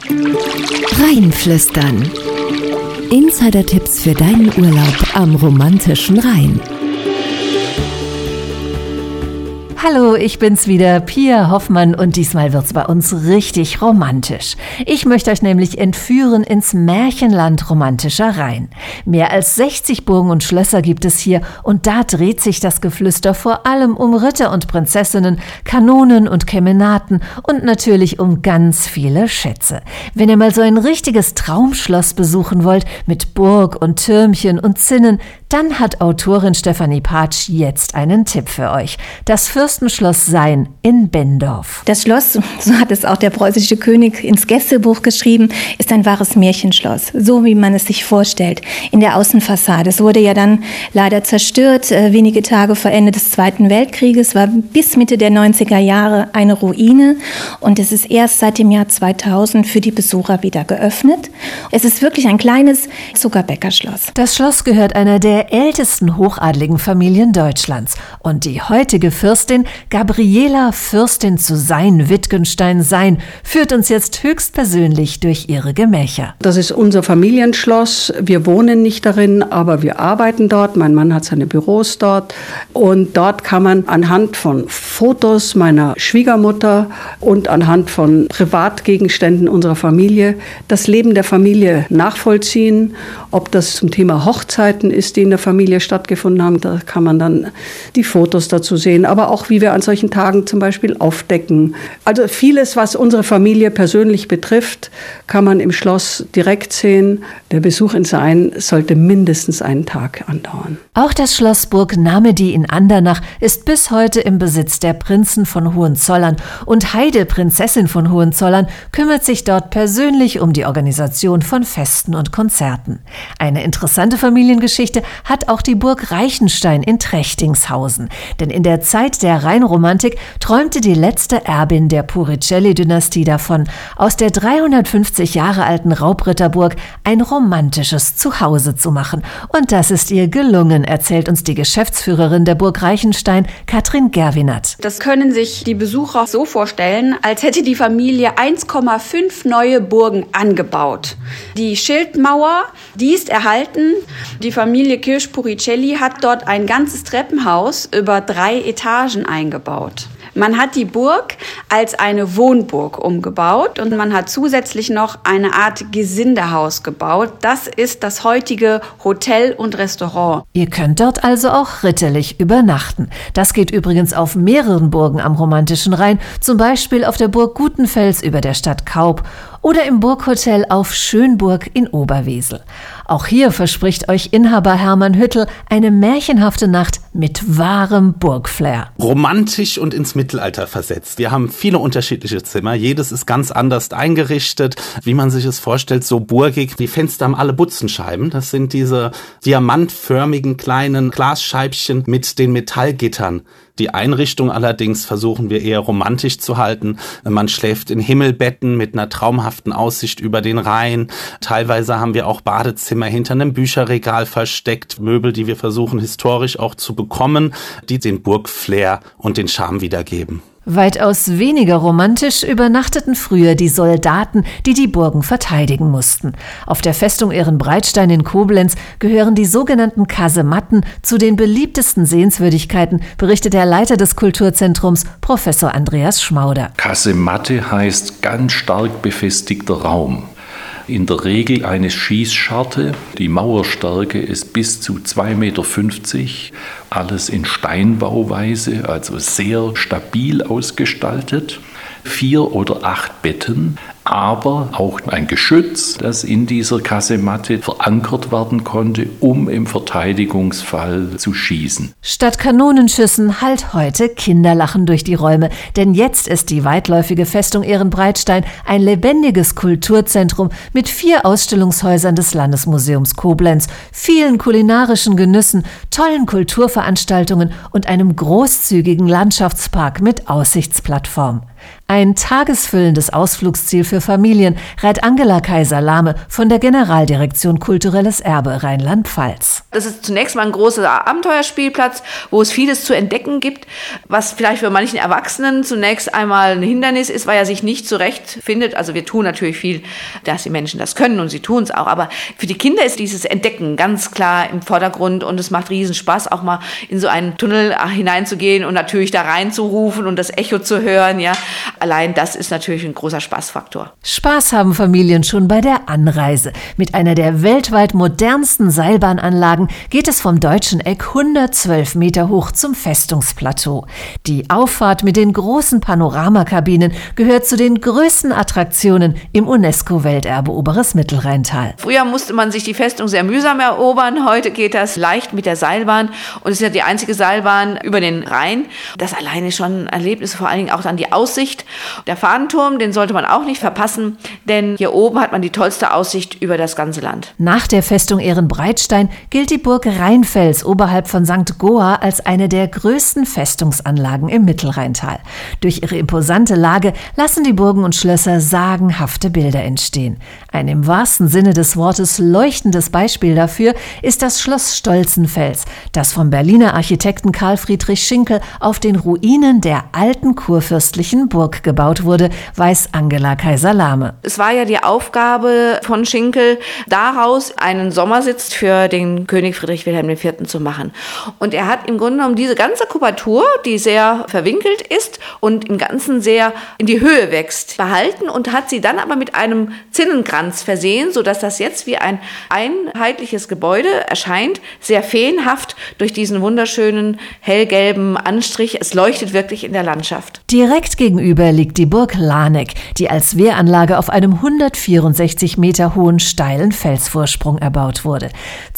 Rheinflüstern. Insider-Tipps für deinen Urlaub am romantischen Rhein. Hallo, ich bin's wieder, Pia Hoffmann, und diesmal wird's bei uns richtig romantisch. Ich möchte euch nämlich entführen ins Märchenland romantischer Rhein. Mehr als 60 Burgen und Schlösser gibt es hier, und da dreht sich das Geflüster vor allem um Ritter und Prinzessinnen, Kanonen und Kemenaten und natürlich um ganz viele Schätze. Wenn ihr mal so ein richtiges Traumschloss besuchen wollt, mit Burg und Türmchen und Zinnen, dann hat Autorin Stefanie Patsch jetzt einen Tipp für euch. Das Fürstenschloss Sayn in Benndorf. Das Schloss, so hat es auch der preußische König ins Gästebuch geschrieben, ist ein wahres Märchenschloss, so wie man es sich vorstellt, in der Außenfassade. Es wurde ja dann leider zerstört, wenige Tage vor Ende des Zweiten Weltkrieges, war bis Mitte der 90er Jahre eine Ruine, und es ist erst seit dem Jahr 2000 für die Besucher wieder geöffnet. Es ist wirklich ein kleines Zuckerbäckerschloss. Das Schloss gehört einer der ältesten hochadligen Familien Deutschlands, und die heutige Fürstin Gabriela, Fürstin zu Sayn-Wittgenstein-Sayn, führt uns jetzt höchstpersönlich durch ihre Gemächer. Das ist unser Familienschloss. Wir wohnen nicht darin, aber wir arbeiten dort. Mein Mann hat seine Büros dort, und dort kann man anhand von Fotos meiner Schwiegermutter und anhand von Privatgegenständen unserer Familie das Leben der Familie nachvollziehen. Ob das zum Thema Hochzeiten ist, die in der Familie stattgefunden haben, da kann man dann die Fotos dazu sehen, aber auch wie wir an solchen Tagen zum Beispiel aufdecken. Also vieles, was unsere Familie persönlich betrifft, kann man im Schloss direkt sehen. Der Besuch in Sayn sollte mindestens einen Tag andauern. Auch das Schloss Burg Namedy in Andernach ist bis heute im Besitz der Prinzen von Hohenzollern, und Heide, Prinzessin von Hohenzollern, kümmert sich dort persönlich um die Organisation von Festen und Konzerten. Eine interessante Familiengeschichte hat auch die Burg Reichenstein in Trechtingshausen. Denn in der Zeit der Rheinromantik träumte die letzte Erbin der Puricelli-Dynastie davon, aus der 350 Jahre alten Raubritterburg ein romantisches Zuhause zu machen. Und das ist ihr gelungen, erzählt uns die Geschäftsführerin der Burg Reichenstein, Katrin Gerwinat. Das können sich die Besucher so vorstellen, als hätte die Familie 1,5 neue Burgen angebaut. Die Schildmauer, die ist erhalten. Die Familie Kirsch-Puricelli hat dort ein ganzes Treppenhaus über 3 Etagen eingebaut. Man hat die Burg als eine Wohnburg umgebaut, und man hat zusätzlich noch eine Art Gesindehaus gebaut. Das ist das heutige Hotel und Restaurant. Ihr könnt dort also auch ritterlich übernachten. Das geht übrigens auf mehreren Burgen am romantischen Rhein, zum Beispiel auf der Burg Gutenfels über der Stadt Kaub oder im Burghotel auf Schönburg in Oberwesel. Auch hier verspricht euch Inhaber Hermann Hüttel eine märchenhafte Nacht mit wahrem Burgflair. Romantisch und ins Mittelalter versetzt. Wir haben viele unterschiedliche Zimmer. Jedes ist ganz anders eingerichtet, wie man sich es vorstellt, so burgig. Die Fenster haben alle Butzenscheiben. Das sind diese diamantförmigen kleinen Glasscheibchen mit den Metallgittern. Die Einrichtung allerdings versuchen wir eher romantisch zu halten. Man schläft in Himmelbetten mit einer traumhaften Aussicht über den Rhein. Teilweise haben wir auch Badezimmer hinter einem Bücherregal versteckt. Möbel, die wir versuchen historisch auch zu bekommen, die den Burgflair und den Charme wiedergeben. Weitaus weniger romantisch übernachteten früher die Soldaten, die die Burgen verteidigen mussten. Auf der Festung Ehrenbreitstein in Koblenz gehören die sogenannten Kasematten zu den beliebtesten Sehenswürdigkeiten, berichtet der Leiter des Kulturzentrums, Professor Andreas Schmauder. Kasematte heißt ganz stark befestigter Raum. In der Regel eine Schießscharte. Die Mauerstärke ist bis zu 2,50 Meter. Alles in Steinbauweise, also sehr stabil ausgestaltet. 4 oder 8 Betten, aber auch ein Geschütz, das in dieser Kasematte verankert werden konnte, um im Verteidigungsfall zu schießen. Statt Kanonenschüssen hallt heute Kinderlachen durch die Räume, denn jetzt ist die weitläufige Festung Ehrenbreitstein ein lebendiges Kulturzentrum mit 4 Ausstellungshäusern des Landesmuseums Koblenz, vielen kulinarischen Genüssen, tollen Kulturveranstaltungen und einem großzügigen Landschaftspark mit Aussichtsplattform. Ein tagesfüllendes Ausflugsziel für Familien rät Angela Kaiser-Lahme von der Generaldirektion Kulturelles Erbe Rheinland-Pfalz. Das ist zunächst mal ein großer Abenteuerspielplatz, wo es vieles zu entdecken gibt, was vielleicht für manchen Erwachsenen zunächst einmal ein Hindernis ist, weil er sich nicht zurechtfindet. Also wir tun natürlich viel, dass die Menschen das können und sie tun es auch. Aber für die Kinder ist dieses Entdecken ganz klar im Vordergrund und es macht riesen Spaß, auch mal in so einen Tunnel hineinzugehen und natürlich da reinzurufen und das Echo zu hören, ja. Allein das ist natürlich ein großer Spaßfaktor. Spaß haben Familien schon bei der Anreise. Mit einer der weltweit modernsten Seilbahnanlagen geht es vom Deutschen Eck 112 Meter hoch zum Festungsplateau. Die Auffahrt mit den großen Panoramakabinen gehört zu den größten Attraktionen im UNESCO-Welterbe Oberes Mittelrheintal. Früher musste man sich die Festung sehr mühsam erobern. Heute geht das leicht mit der Seilbahn und es ist ja die einzige Seilbahn über den Rhein. Das alleine schon ein Erlebnis, vor allen Dingen auch dann die Aussicht. Der Fahnenturm, den sollte man auch nicht verpassen, denn hier oben hat man die tollste Aussicht über das ganze Land. Nach der Festung Ehrenbreitstein gilt die Burg Rheinfels oberhalb von St. Goar als eine der größten Festungsanlagen im Mittelrheintal. Durch ihre imposante Lage lassen die Burgen und Schlösser sagenhafte Bilder entstehen. Ein im wahrsten Sinne des Wortes leuchtendes Beispiel dafür ist das Schloss Stolzenfels, das vom Berliner Architekten Karl Friedrich Schinkel auf den Ruinen der alten kurfürstlichen Burg gebaut wurde, weiß Angela Kaiser-Lahme. Es war ja die Aufgabe von Schinkel, daraus einen Sommersitz für den König Friedrich Wilhelm IV. Zu machen. Und er hat im Grunde genommen diese ganze Kubatur, die sehr verwinkelt ist und im Ganzen sehr in die Höhe wächst, behalten und hat sie dann aber mit einem Zinnenkranz versehen, sodass das jetzt wie ein einheitliches Gebäude erscheint, sehr feenhaft durch diesen wunderschönen hellgelben Anstrich. Es leuchtet wirklich in der Landschaft. Direkt gegenüber liegt die Burg Lahnegg, die als Wehranlage auf einem 164 Meter hohen steilen Felsvorsprung erbaut wurde.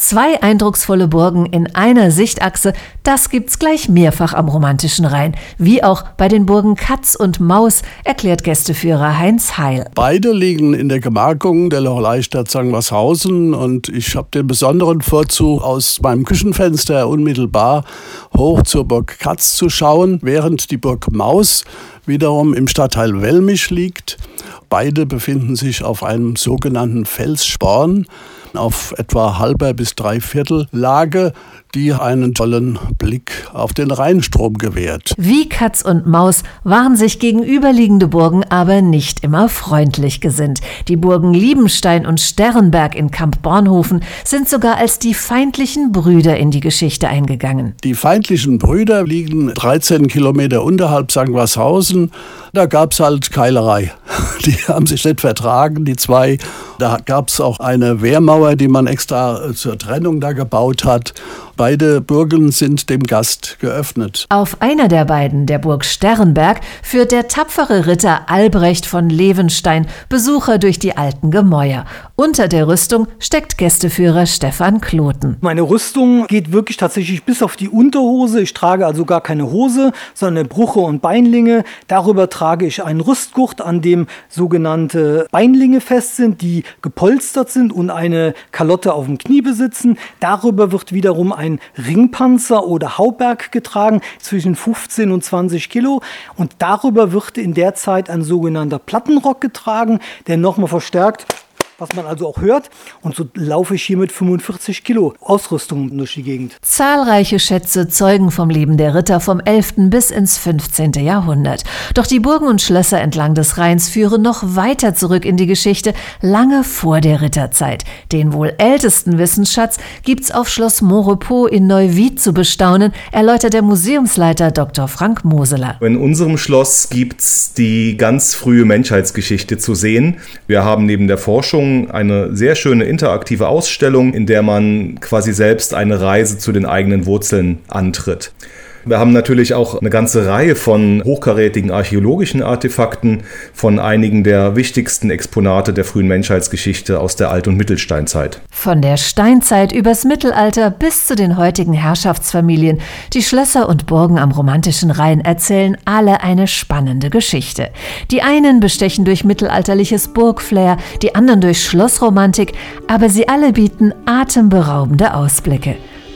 2 eindrucksvolle Burgen in einer Sichtachse, das gibt's gleich mehrfach am romantischen Rhein, wie auch bei den Burgen Katz und Maus, erklärt Gästeführer Heinz Heil. Beide liegen in der Gemarkung der Locheleistadt Sangwarshausen und ich habe den besonderen Vorzug, aus meinem Küchenfenster unmittelbar hoch zur Burg Katz zu schauen, während die Burg Maus wiederum im Stadtteil Wellmich liegt. Beide befinden sich auf einem sogenannten Felssporn auf etwa halber bis dreiviertel Lage, die einen tollen Blick auf den Rheinstrom gewährt. Wie Katz und Maus waren sich gegenüberliegende Burgen aber nicht immer freundlich gesinnt. Die Burgen Liebenstein und Sternberg in Kamp-Bornhofen sind sogar als die feindlichen Brüder in die Geschichte eingegangen. Die feindlichen Brüder liegen 13 Kilometer unterhalb Sangwarshausen. Da gab es halt Keilerei. Die haben sich nicht vertragen, die zwei. Da gab es auch eine Wehrmauer, die man extra zur Trennung da gebaut hat. Beide Burgen sind dem Gast geöffnet. Auf einer der beiden, der Burg Sternberg, führt der tapfere Ritter Albrecht von Levenstein Besucher durch die alten Gemäuer. Unter der Rüstung steckt Gästeführer Stefan Kloten. Meine Rüstung geht wirklich tatsächlich bis auf die Unterhose. Ich trage also gar keine Hose, sondern Bruche und Beinlinge. Darüber trage ich einen Rüstgurt, an dem sogenannte Beinlinge fest sind, die gepolstert sind und eine Kalotte auf dem Knie besitzen. Darüber wird wiederum ein Ringpanzer oder Hauberg getragen, zwischen 15 und 20 Kilo. Und darüber wird in der Zeit ein sogenannter Plattenrock getragen, der nochmal verstärkt, was man also auch hört. Und so laufe ich hier mit 45 Kilo Ausrüstung durch die Gegend. Zahlreiche Schätze zeugen vom Leben der Ritter vom 11. bis ins 15. Jahrhundert. Doch die Burgen und Schlösser entlang des Rheins führen noch weiter zurück in die Geschichte, lange vor der Ritterzeit. Den wohl ältesten Wissensschatz gibt's auf Schloss Montrepos in Neuwied zu bestaunen, erläutert der Museumsleiter Dr. Frank Moseler. In unserem Schloss gibt's die ganz frühe Menschheitsgeschichte zu sehen. Wir haben neben der Forschung eine sehr schöne interaktive Ausstellung, in der man quasi selbst eine Reise zu den eigenen Wurzeln antritt. Wir haben natürlich auch eine ganze Reihe von hochkarätigen archäologischen Artefakten von einigen der wichtigsten Exponate der frühen Menschheitsgeschichte aus der Alt- und Mittelsteinzeit. Von der Steinzeit übers Mittelalter bis zu den heutigen Herrschaftsfamilien. Die Schlösser und Burgen am romantischen Rhein erzählen alle eine spannende Geschichte. Die einen bestechen durch mittelalterliches Burgflair, die anderen durch Schlossromantik, aber sie alle bieten atemberaubende Ausblicke.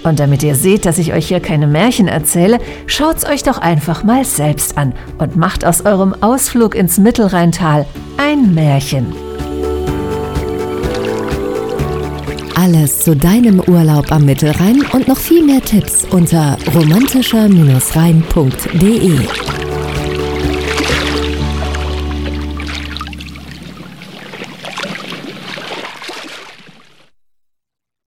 Und damit ihr seht, dass ich euch hier keine Märchen erzähle, schaut's euch doch einfach mal selbst an und macht aus eurem Ausflug ins Mittelrheintal ein Märchen. Alles zu deinem Urlaub am Mittelrhein und noch viel mehr Tipps unter romantischer-rhein.de.